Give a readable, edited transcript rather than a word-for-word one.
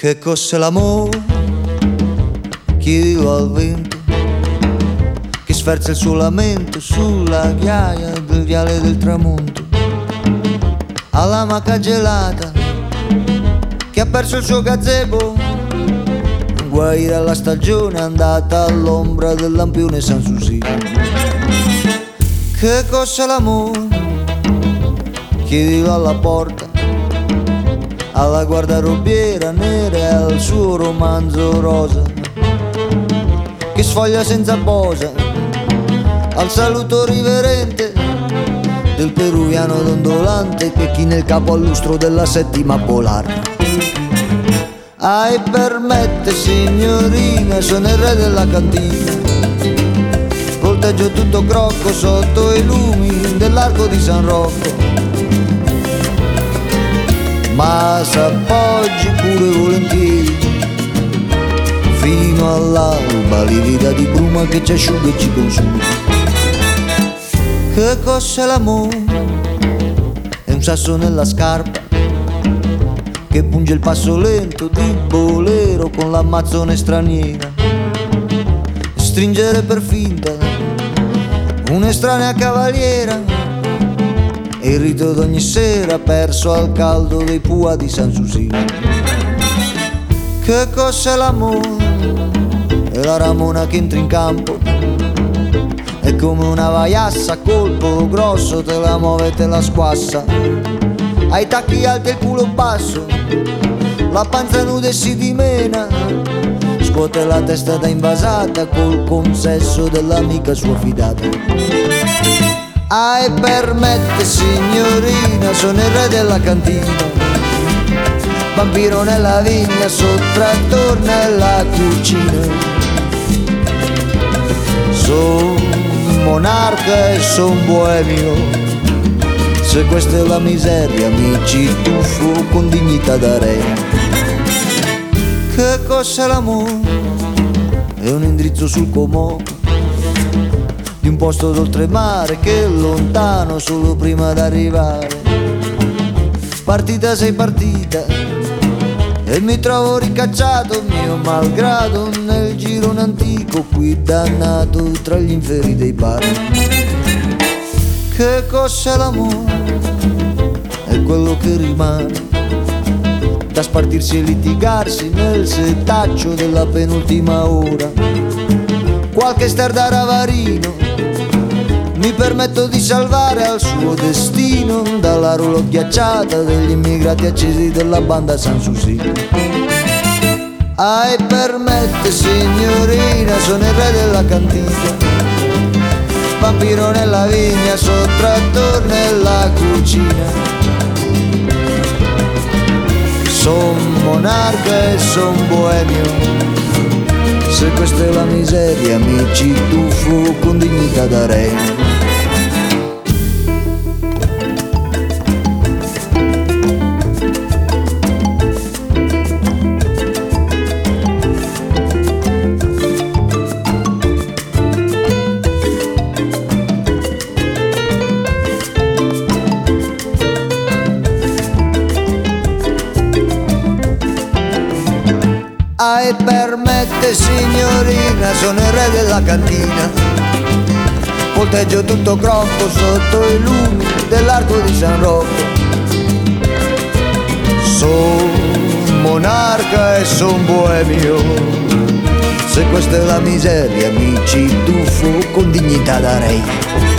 Che cos'è l'amore? Chiedilo al vento che sferza il suo lamento sulla ghiaia del viale del tramonto, alla maca gelata che ha perso il suo gazebo, guaire alla stagione andata all'ombra del lampione Sanssouci. Che cos'è l'amore? Chiedilo alla porta, alla guardarobiera nera e al suo romanzo rosa che sfoglia senza posa, al saluto riverente del peruviano dondolante che china il capo al lustro della settima polare. Permette signorina, sono il re della cantina, volteggio tutto crocco sotto i lumi dell'arco di San Rocco, ma s'appoggi pure volentieri fino all'alba, livida di bruma che ci asciuga e ci consuma. Che cos'è l'amore? È un sasso nella scarpa che punge il passo lento di bolero con l'ammazzone straniera, stringere per finta un'estranea cavaliera e il rito d'ogni sera perso al caldo dei pua di Sanssouci. Che cos'è l'amore? È la ramona che entra in campo, è come una vaiassa a colpo grosso, te la muove e te la squassa, ai tacchi alti e il culo basso, la panza nuda e si dimena, scuote la testa da invasata col consesso dell'amica sua fidata. Permette signorina, sono il re della cantina, vampiro nella vigna, sottrattore nella cucina, son monarca e son boemio, se questa è la miseria mi ci tuffo con dignità da re. Che cos'è l'amore? È un indirizzo sul Comò di un posto d'oltremare che è lontano solo prima d'arrivare. Partita sei partita e mi trovo ricacciato mio malgrado nel girone antico qui dannato tra gli inferi dei bar. Che cos'è l'amore? È quello che rimane da spartirsi e litigarsi nel setaccio della penultima ora. Qualche star da ravarino mi permetto di salvare al suo destino dalla roulotte ghiacciata degli immigrati accesi della banda Sanssouci. Permette signorina, sono il re della cantina, vampiro nella vigna, sottrattore nella cucina, son monarca e son boemio, se questa è la miseria mi ci tuffo con dignità da re. Permette signorina, sono il re della cantina, volteggio tutto crocco sotto i lumi dell'arco di San Rocco, son monarca e son boemio, se questa è la miseria mi ci tuffo con dignità da re.